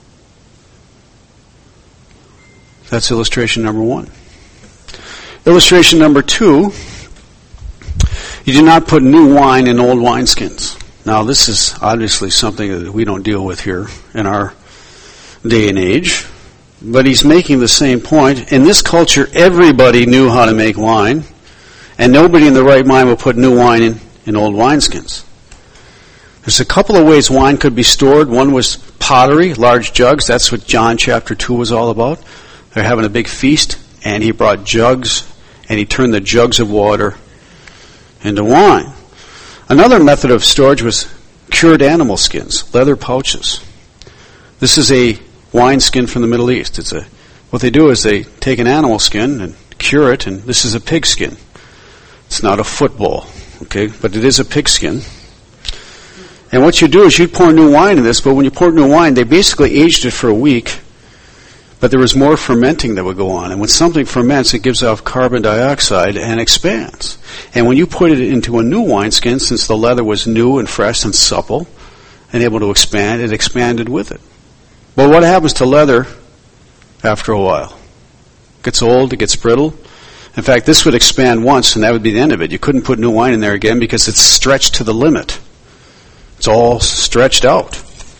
That's illustration number one. Illustration number two, you do not put new wine in old wineskins. Now, this is obviously something that we don't deal with here in our day and age. But he's making the same point. In this culture, everybody knew how to make wine. And nobody in the right mind would put new wine in, in old wineskins. There's a couple of ways wine could be stored. One was pottery, large jugs. That's what John chapter two was all about. They're having a big feast, and he brought jugs, and he turned the jugs of water into wine. Another method of storage was cured animal skins, leather pouches. This is a wine skin from the Middle East. It's a what they do is they take an animal skin and cure it, and this is a pig skin. It's not a football, okay, but it is a pig skin. And what you do is you pour new wine in this, but when you pour new wine, they basically aged it for a week, but there was more fermenting that would go on. And when something ferments, it gives off carbon dioxide and expands. And when you put it into a new wineskin, since the leather was new and fresh and supple and able to expand, it expanded with it. But what happens to leather after a while? It gets old, it gets brittle. In fact, this would expand once, and that would be the end of it. You couldn't put new wine in there again because it's stretched to the limit. It's all stretched out.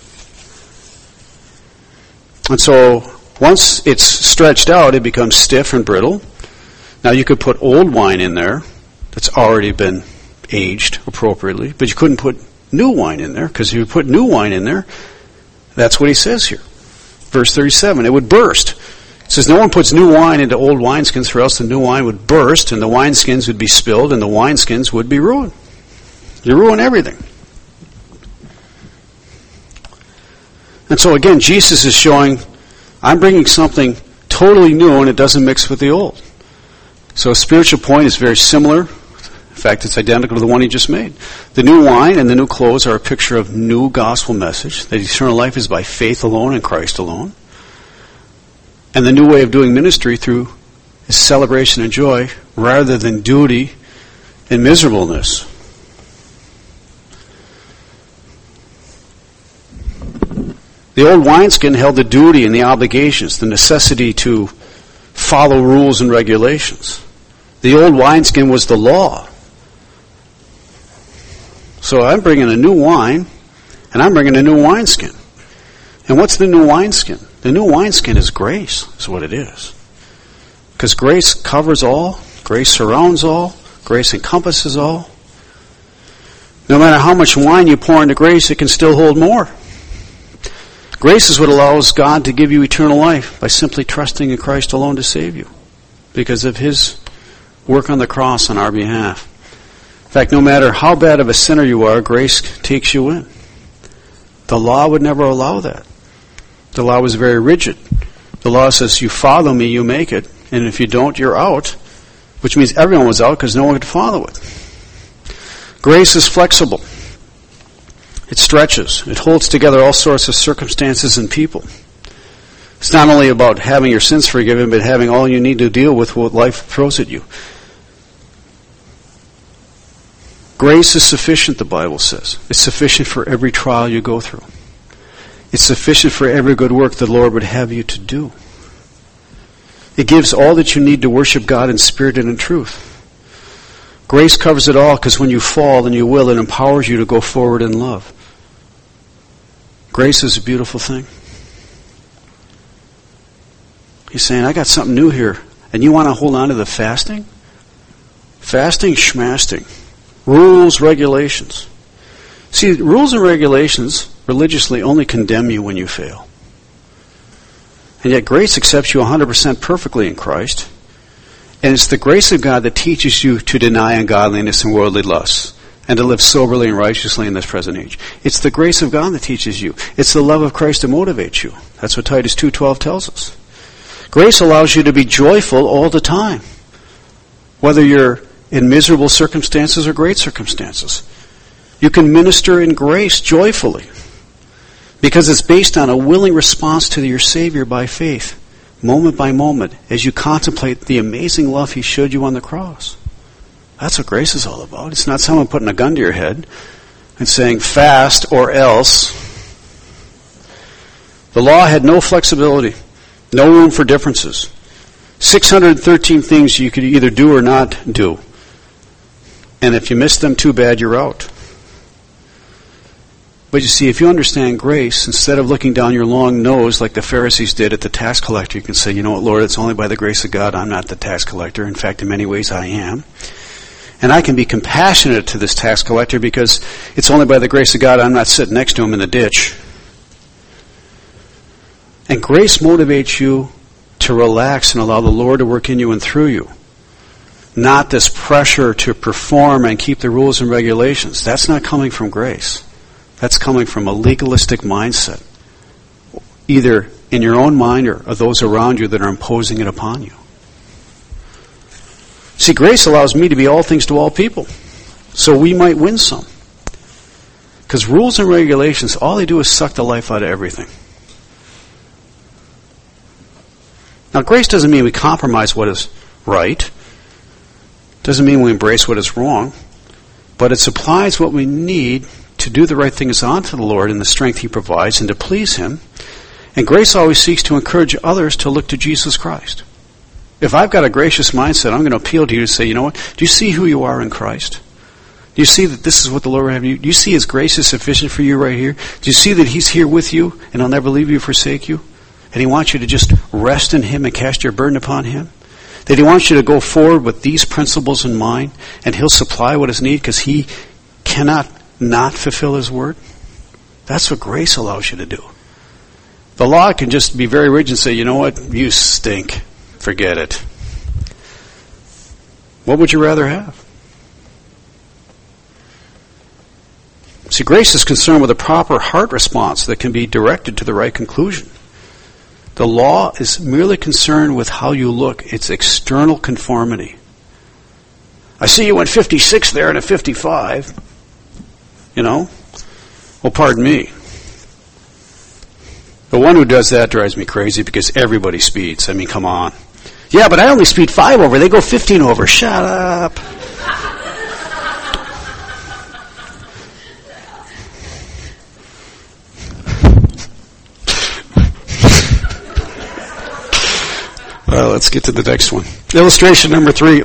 And so, once it's stretched out, it becomes stiff and brittle. Now, you could put old wine in there that's already been aged appropriately, but you couldn't put new wine in there, because if you put new wine in there, that's what he says here. Verse thirty-seven, it would burst. It says, no one puts new wine into old wineskins, or else the new wine would burst, and the wineskins would be spilled, and the wineskins would be ruined. You ruin everything. And so again, Jesus is showing, I'm bringing something totally new, and it doesn't mix with the old. So a spiritual point is very similar. In fact, it's identical to the one he just made. The new wine and the new clothes are a picture of new gospel message, that eternal life is by faith alone in Christ alone. And the new way of doing ministry through is celebration and joy rather than duty and miserableness. The old wineskin held the duty and the obligations, the necessity to follow rules and regulations. The old wineskin was the law. So I'm bringing a new wine, and I'm bringing a new wineskin. And what's the new wineskin? The new wineskin is grace, is what it is. Because grace covers all, grace surrounds all, grace encompasses all. No matter how much wine you pour into grace, it can still hold more. Grace is what allows God to give you eternal life by simply trusting in Christ alone to save you, because of his work on the cross on our behalf. In fact, no matter how bad of a sinner you are, grace takes you in. The law would never allow that. The law was very rigid. The law says, you follow me, you make it. And if you don't, you're out. Which means everyone was out because no one could follow it. Grace is flexible. It stretches. It holds together all sorts of circumstances and people. It's not only about having your sins forgiven, but having all you need to deal with what life throws at you. Grace is sufficient, the Bible says. It's sufficient for every trial you go through. It's sufficient for every good work the Lord would have you to do. It gives all that you need to worship God in spirit and in truth. Grace covers it all, because when you fall, and you will, it empowers you to go forward in love. Grace is a beautiful thing. He's saying, I got something new here, and you want to hold on to the fasting? Fasting, schmasting. Rules, regulations. See, rules and regulations religiously only condemn you when you fail. And yet grace accepts you one hundred percent perfectly in Christ. And it's the grace of God that teaches you to deny ungodliness and worldly lusts, and to live soberly and righteously in this present age. It's the grace of God that teaches you. It's the love of Christ that motivates you. That's what Titus two twelve tells us. Grace allows you to be joyful all the time, whether you're in miserable circumstances or great circumstances. You can minister in grace joyfully, because it's based on a willing response to your Savior by faith, moment by moment, as you contemplate the amazing love he showed you on the cross. That's what grace is all about. It's not someone putting a gun to your head and saying, fast or else. The law had no flexibility, no room for differences. six hundred thirteen things you could either do or not do. And if you missed them, too bad, you're out. But you see, if you understand grace, instead of looking down your long nose like the Pharisees did at the tax collector, you can say, you know what, Lord, it's only by the grace of God I'm not the tax collector. In fact, in many ways I am. And I can be compassionate to this tax collector because it's only by the grace of God I'm not sitting next to him in the ditch. And grace motivates you to relax and allow the Lord to work in you and through you. Not this pressure to perform and keep the rules and regulations. That's not coming from grace. That's coming from a legalistic mindset, either in your own mind or those around you that are imposing it upon you. See, grace allows me to be all things to all people, so we might win some. Because rules and regulations, all they do is suck the life out of everything. Now, grace doesn't mean we compromise what is right. Doesn't mean we embrace what is wrong. But it supplies what we need to do the right things unto the Lord in the strength he provides and to please him. And grace always seeks to encourage others to look to Jesus Christ. If I've got a gracious mindset, I'm going to appeal to you to say, you know what? Do you see who you are in Christ? Do you see that this is what the Lord will have you? Do you see his grace is sufficient for you right here? Do you see that he's here with you and he'll never leave you or forsake you? And he wants you to just rest in him and cast your burden upon him? That he wants you to go forward with these principles in mind and he'll supply what is needed because he cannot not fulfill his word? That's what grace allows you to do. The law can just be very rigid and say, you know what, you stink. Forget it. What would you rather have? See, grace is concerned with a proper heart response that can be directed to the right conclusion. The law is merely concerned with how you look. It's external conformity. I see you went fifty-six there and a fifty-five. You know? Well, pardon me. The one who does that drives me crazy because everybody speeds. I mean, come on. Yeah, but I only speed five over. They go fifteen over. Shut up. Well, let's get to the next one. Illustration number three.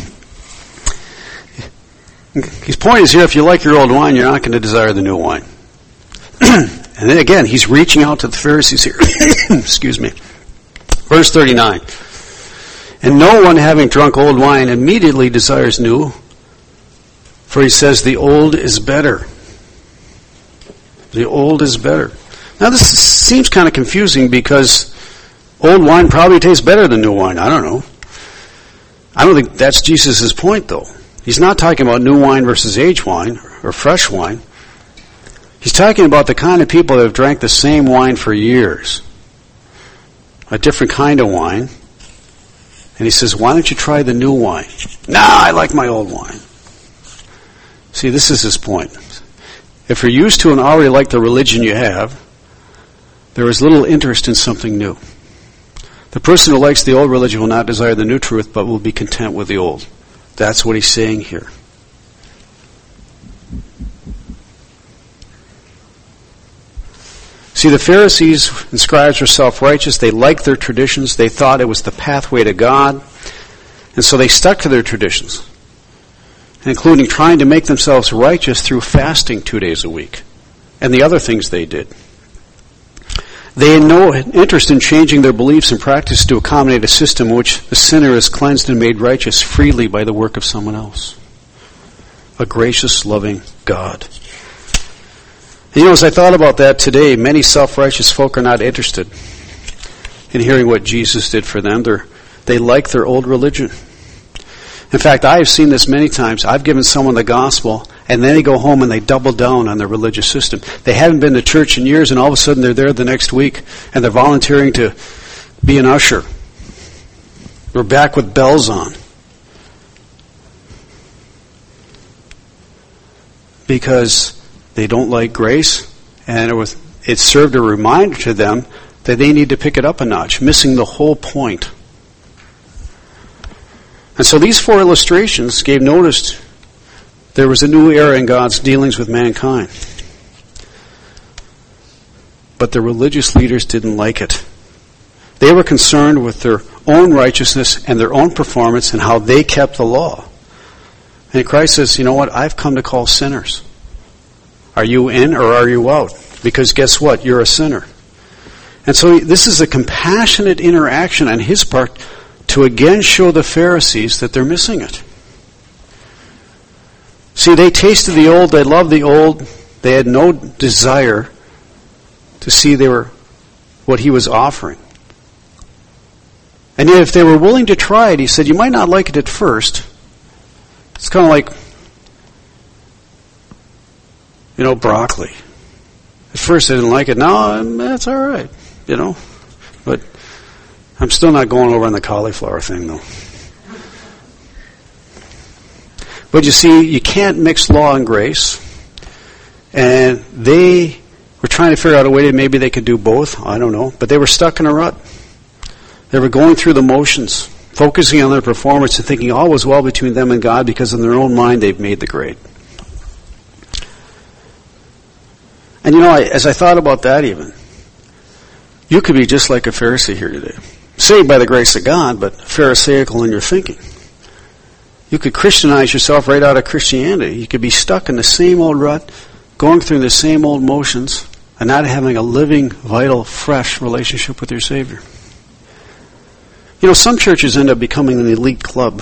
His point is here, if you like your old wine, you're not going to desire the new wine. And then again, he's reaching out to the Pharisees here. Excuse me. Verse thirty-nine. And no one having drunk old wine immediately desires new, for he says the old is better. The old is better. Now this seems kind of confusing because old wine probably tastes better than new wine. I don't know. I don't think that's Jesus' point, though. He's not talking about new wine versus aged wine or fresh wine. He's talking about the kind of people that have drank the same wine for years. A different kind of wine. And he says, why don't you try the new wine? Nah, I like my old wine. See, this is his point. If you're used to and already like the religion you have, there is little interest in something new. The person who likes the old religion will not desire the new truth, but will be content with the old. That's what he's saying here. See, the Pharisees and scribes were self-righteous. They liked their traditions. They thought it was the pathway to God. And so they stuck to their traditions, including trying to make themselves righteous through fasting two days a week and the other things they did. They had no interest in changing their beliefs and practice to accommodate a system in which the sinner is cleansed and made righteous freely by the work of someone else. A gracious, loving God. You know, as I thought about that today, many self-righteous folk are not interested in hearing what Jesus did for them. They're, they like their old religion. In fact, I have seen this many times. I've given someone the gospel, and then they go home and they double down on their religious system. They haven't been to church in years, and all of a sudden they're there the next week, and they're volunteering to be an usher. We're back with bells on. Because they don't like grace, and it was it served a reminder to them that they need to pick it up a notch, missing the whole point. And so these four illustrations gave notice there was a new era in God's dealings with mankind. But the religious leaders didn't like it. They were concerned with their own righteousness and their own performance and how they kept the law. And Christ says, you know what? I've come to call sinners. Are you in or are you out? Because guess what? You're a sinner. And so this is a compassionate interaction on his part to again show the Pharisees that they're missing it. See, they tasted the old, they loved the old, they had no desire to see they were what he was offering. And yet if they were willing to try it, he said, you might not like it at first. It's kind of like, you know, broccoli. At first I didn't like it. Now, that's all right, you know. But I'm still not going over on the cauliflower thing, though. But you see, you can't mix law and grace. And they were trying to figure out a way that maybe they could do both. I don't know. But they were stuck in a rut. They were going through the motions, focusing on their performance and thinking all was well between them and God because in their own mind they've made the grade. And you know, I, as I thought about that even, you could be just like a Pharisee here today. Saved by the grace of God, but Pharisaical in your thinking. You could Christianize yourself right out of Christianity. You could be stuck in the same old rut, going through the same old motions, and not having a living, vital, fresh relationship with your Savior. You know, some churches end up becoming an elite club.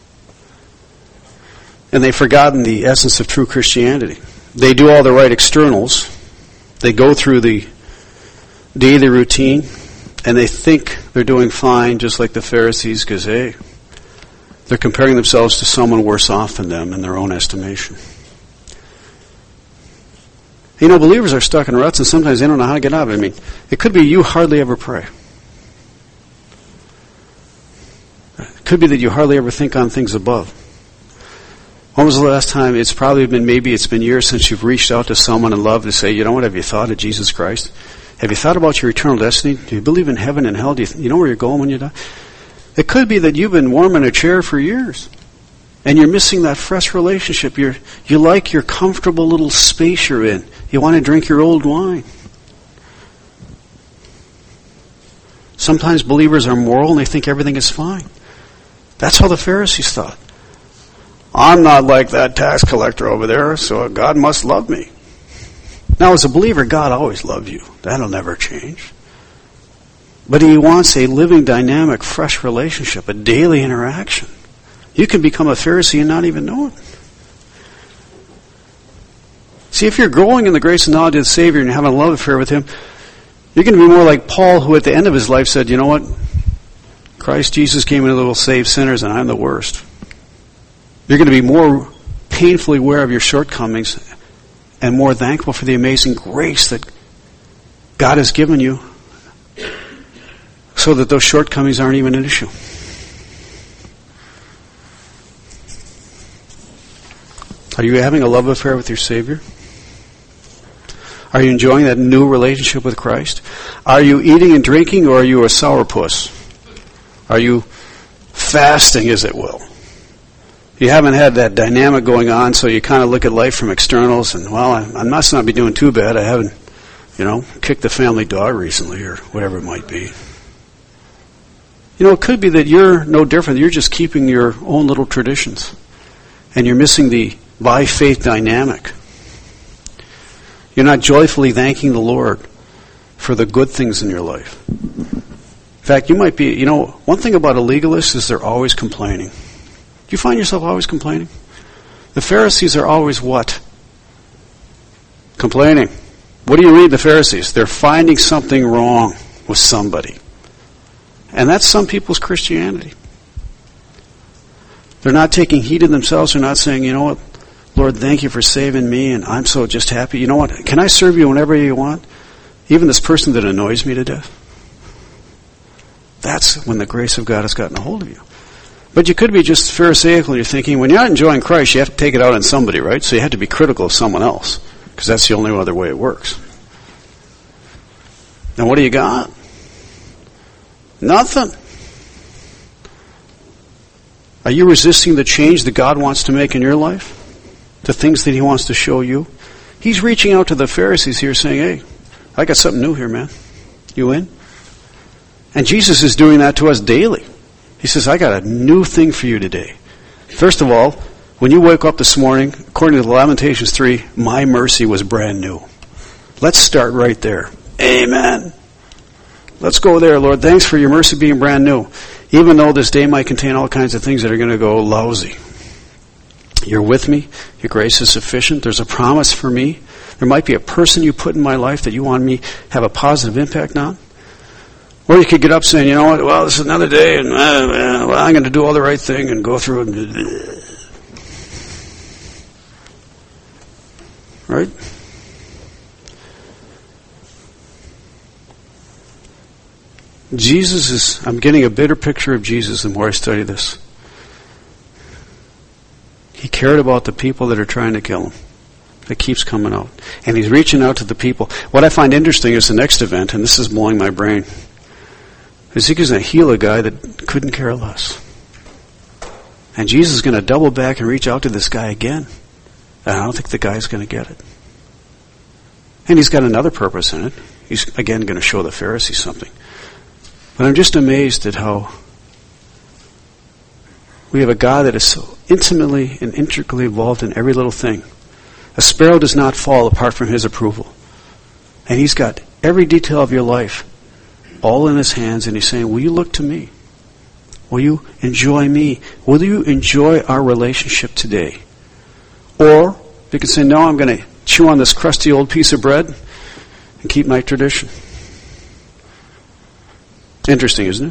And they've forgotten the essence of true Christianity. They do all the right externals. They go through the daily routine, and they think they're doing fine, just like the Pharisees, because, hey, they're comparing themselves to someone worse off than them in their own estimation. You know, believers are stuck in ruts, and sometimes they don't know how to get out of it. I mean, it could be you hardly ever pray. It could be that you hardly ever think on things above. When was the last time? It's probably been, maybe it's been years since you've reached out to someone in love to say, you know what, have you thought of Jesus Christ? Have you thought about your eternal destiny? Do you believe in heaven and hell? Do you, you know where you're going when you die? It could be that you've been warm in a chair for years, and you're missing that fresh relationship. You're, you like your comfortable little space you're in. You want to drink your old wine. Sometimes believers are moral and they think everything is fine. That's how the Pharisees thought. I'm not like that tax collector over there, so God must love me. Now, as a believer, God always loved you. That'll never change. But He wants a living, dynamic, fresh relationship, a daily interaction. You can become a Pharisee and not even know it. See, if you're growing in the grace and knowledge of the Savior and having a love affair with Him, you're going to be more like Paul, who at the end of his life said, you know what? Christ Jesus came in to save sinners, and I'm the worst. You're going to be more painfully aware of your shortcomings and more thankful for the amazing grace that God has given you so that those shortcomings aren't even an issue. Are you having a love affair with your Savior? Are you enjoying that new relationship with Christ? Are you eating and drinking, or are you a sourpuss? Are you fasting, as it will? You haven't had that dynamic going on, so you kind of look at life from externals and, well, I, I must not be doing too bad. I haven't, you know, kicked the family dog recently or whatever it might be. You know, it could be that you're no different. You're just keeping your own little traditions. And you're missing the by faith dynamic. You're not joyfully thanking the Lord for the good things in your life. In fact, you might be, you know, one thing about a legalist is they're always complaining. Do you find yourself always complaining? The Pharisees are always what? Complaining. What do you read the Pharisees? They're finding something wrong with somebody. And that's some people's Christianity. They're not taking heed of themselves. They're not saying, you know what, Lord, thank you for saving me, and I'm so just happy. You know what, can I serve you whenever you want? Even this person that annoys me to death. That's when the grace of God has gotten a hold of you. But you could be just Pharisaical in your thinking. When you're not enjoying Christ, you have to take it out on somebody, right? So you have to be critical of someone else, because that's the only other way it works. Now what do you got? Nothing. Are you resisting the change that God wants to make in your life? The things that He wants to show you? He's reaching out to the Pharisees here saying, hey, I got something new here, man. You in? And Jesus is doing that to us daily. He says, I got a new thing for you today. First of all, when you wake up this morning, according to Lamentations three, my mercy was brand new. Let's start right there. Amen. Let's go there, Lord. Thanks for your mercy being brand new. Even though this day might contain all kinds of things that are going to go lousy. You're with me. Your grace is sufficient. There's a promise for me. There might be a person you put in my life that you want me to have a positive impact on. Or you could get up saying, you know what, well, this is another day, and uh, uh, well, I'm going to do all the right thing and go through it. Right? Jesus is, I'm getting a better picture of Jesus the more I study this. He cared about the people that are trying to kill him. That keeps coming out. And he's reaching out to the people. What I find interesting is the next event, and this is blowing my brain, is he's going to heal a guy that couldn't care less. And Jesus is going to double back and reach out to this guy again. And I don't think the guy's going to get it. And he's got another purpose in it. He's again going to show the Pharisees something. But I'm just amazed at how we have a God that is so intimately and intricately involved in every little thing. A sparrow does not fall apart from His approval. And He's got every detail of your life all in His hands, and He's saying, will you look to me? Will you enjoy me? Will you enjoy our relationship today? Or you can say, no, I'm going to chew on this crusty old piece of bread and keep my tradition. Interesting, isn't it?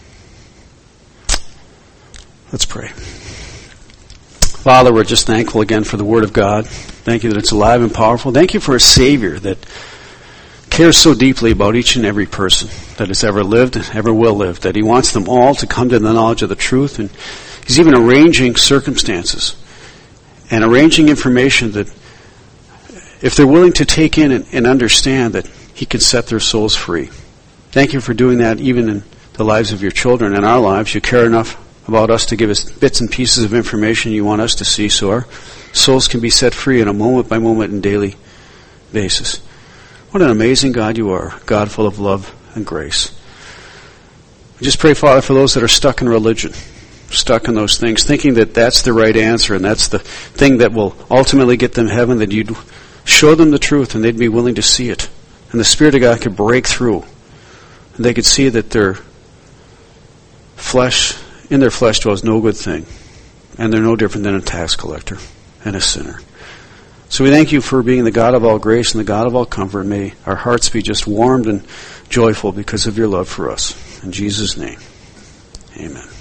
Let's pray. Father, we're just thankful again for the Word of God. Thank you that it's alive and powerful. Thank you for a Savior that cares so deeply about each and every person that has ever lived and ever will live, that He wants them all to come to the knowledge of the truth. And He's even arranging circumstances and arranging information that if they're willing to take in and, and understand, that He can set their souls free. Thank you for doing that even in the lives of your children and our lives. You care enough about us to give us bits and pieces of information you want us to see so our souls can be set free on a moment-by-moment and daily basis. What an amazing God you are, God full of love and grace. I just pray, Father, for those that are stuck in religion, stuck in those things, thinking that that's the right answer and that's the thing that will ultimately get them heaven, that you'd show them the truth and they'd be willing to see it. And the Spirit of God could break through and they could see that their flesh, in their flesh dwells no good thing. And they're no different than a tax collector and a sinner. So we thank you for being the God of all grace and the God of all comfort. May our hearts be just warmed and joyful because of your love for us. In Jesus' name, amen.